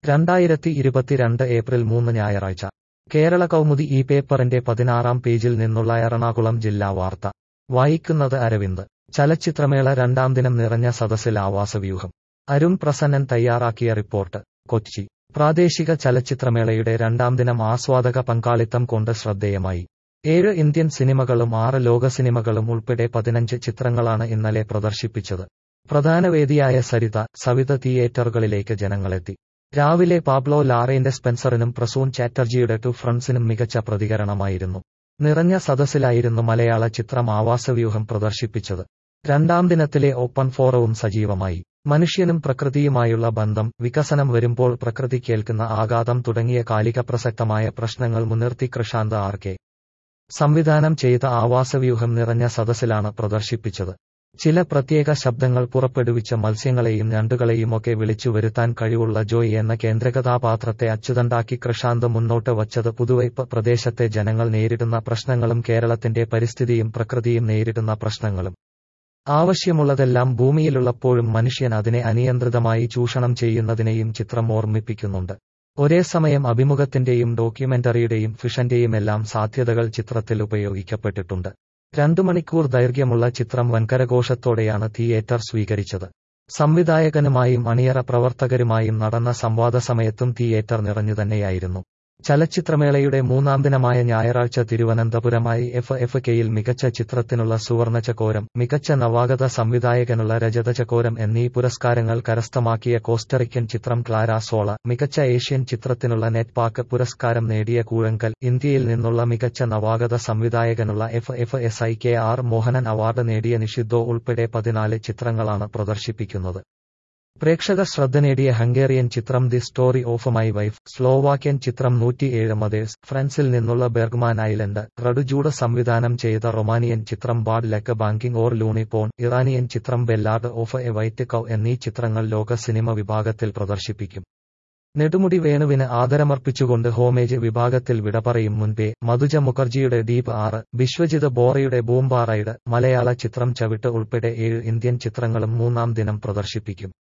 2022 April 3 ഞായറാഴ്ച കേരള കൗമുദി ഈ പേപ്പറിന്റെ 16-ാം പേജിൽ നിന്നുള്ള എറണാകുളം ജില്ലാ വാർത്ത വായിക്കുന്നത് അരവിന്ദ്. ചലച്ചിത്രമേള രണ്ടാം ദിനം നിറഞ്ഞ സദസ്സിൽ ആവാസവ്യൂഹം. അരുൺ പ്രസന്നൻ തയ്യാറാക്കിയ റിപ്പോർട്ട്. കൊച്ചി പ്രാദേശിക ചലച്ചിത്രമേളയുടെ രണ്ടാം ദിനം ആസ്വാദക പങ്കാളിത്തം കൊണ്ട് ശ്രദ്ധേയമായി. 7 ഇന്ത്യൻ സിനിമകളും 6 ലോക സിനിമകളും ഉൾപ്പെടെ 15 ചിത്രങ്ങളാണ് ഇന്നലെ പ്രദർശിപ്പിച്ചത്. പ്രധാന വേദിയായ സവിത തിയേറ്ററുകളിലേക്ക് ജനങ്ങളെത്തി. രാവിലെ പാബ്ലോ ലാറേന്റെ സ്പെൻസറിനും പ്രസൂൺ ചാറ്റർജിയുടെ ടു ഫ്രണ്ട്സിനും മികച്ച പ്രതികരണമായിരുന്നു. നിറഞ്ഞ സദസ്സിലായിരുന്നു മലയാള ചിത്രം ആവാസവ്യൂഹം പ്രദർശിപ്പിച്ചത്. രണ്ടാം ദിനത്തിലെ ഓപ്പൺ ഫോറവും സജീവമായി. മനുഷ്യനും പ്രകൃതിയുമായുള്ള ബന്ധം, വികസനം വരുമ്പോൾ പ്രകൃതി കേൾക്കുന്ന ആഘാതം തുടങ്ങിയ കാലിക പ്രസക്തമായ പ്രശ്നങ്ങൾ മുൻനിർത്തി കൃഷാന്ത് ആർ.കെ. സംവിധാനം ചെയ്ത ആവാസവ്യൂഹം നിറഞ്ഞ സദസ്സിലാണ് പ്രദർശിപ്പിച്ചത്. ചില പ്രത്യേക ശബ്ദങ്ങൾ പുറപ്പെടുവിച്ച മത്സ്യങ്ങളെയും ഞണ്ടുകളെയുമൊക്കെ വിളിച്ചു വരുത്താൻ കഴിവുള്ള ജോയ് എന്ന കേന്ദ്രകഥാപാത്രത്തെ അച്ചുതണ്ടാക്കി കൃഷാന്ത് മുന്നോട്ട് വച്ചത് പുതുവൈപ്പ് പ്രദേശത്തെ ജനങ്ങൾ നേരിടുന്ന പ്രശ്നങ്ങളും കേരളത്തിന്റെ പരിസ്ഥിതിയും പ്രകൃതിയും നേരിടുന്ന പ്രശ്നങ്ങളും. ആവശ്യമുള്ളതെല്ലാം ഭൂമിയിലുള്ളപ്പോഴും മനുഷ്യൻ അതിനെ അനിയന്ത്രിതമായി ചൂഷണം ചെയ്യുന്നതിനെയും ചിത്രം ഓർമ്മിപ്പിക്കുന്നുണ്ട്. ഒരേസമയം അഭിമുഖത്തിന്റെയും ഡോക്യുമെന്ററിയുടെയും ഫിക്ഷന്റെയുമെല്ലാം സാധ്യതകൾ ചിത്രത്തിൽ ഉപയോഗിക്കപ്പെട്ടിട്ടുണ്ട്. 2 മണിക്കൂർ ദൈർഘ്യമുള്ള ചിത്രം വൻകരഘോഷത്തോടെയാണ് തിയേറ്റർ സ്വീകരിച്ചത്. സംവിധായകനുമായും അണിയറ പ്രവർത്തകരുമായും നടന്ന സംവാദ സമയത്തും തിയേറ്റർ നിറഞ്ഞുതന്നെയായിരുന്നു. ചലച്ചിത്രമേളയുടെ മൂന്നാം ദിനമായ ഞായറാഴ്ച തിരുവനന്തപുരം IFFKയിൽ മികച്ച ചിത്രത്തിനുള്ള സുവർണ ചകോരം, മികച്ച നവാഗത സംവിധായകനുള്ള രജത ചകോരം എന്നീ പുരസ്കാരങ്ങൾ കരസ്ഥമാക്കിയ കോസ്റ്ററിക്കൻ ചിത്രം ക്ലാര സോള, മികച്ച ഏഷ്യൻ ചിത്രത്തിനുള്ള നെറ്റ്പാക്ക് പുരസ്കാരം നേടിയ കൂഴങ്കൽ, ഇന്ത്യയിൽ നിന്നുള്ള മികച്ച നവാഗത സംവിധായകനുള്ള FFSIKR മോഹനൻ അവാർഡ് നേടിയ നിഷിദ്ധോ ഉൾപ്പെടെ 14 ചിത്രങ്ങളാണ് പ്രദർശിപ്പിക്കുന്നത്. പ്രേക്ഷക ശ്രദ്ധ നേടിയ ഹംഗേറിയൻ ചിത്രം the story of my wife, Slovakian ചിത്രം 107 മദേഴ്സ്, ഫ്രാൻസിൽ നിന്നുള്ള ബെർഗ്മാൻ ഐലൻഡ്, റഡുജൂഡ് സംവിധാനം ചെയ്ത റൊമാനിയൻ ചിത്രം bad luck banging or loony porn, Iranian ചിത്രം ballad of a white cow എന്നീ ചിത്രങ്ങൾ ലോക സിനിമ വിഭാഗത്തിൽ പ്രദർശിപ്പിക്കും. നെടുമുടി വേണുവിന് ആദരമർപ്പിച്ചുകൊണ്ട് ഹോമേജ് വിഭാഗത്തിൽ വിട പറയും മുൻപേ മധുജ മുഖർജിയുടെ ഡീപ് 6, ബിശ്വജിത് ബോറയുടെ ബൂംബ റൈഡ്, മലയാള ചിത്രം ചവിട്ട് ഉൾപ്പെടെ 7 ഇന്ത്യൻ ചിത്രങ്ങളും മൂന്നാം ദിനം പ്രദർശിപ്പിക്കും.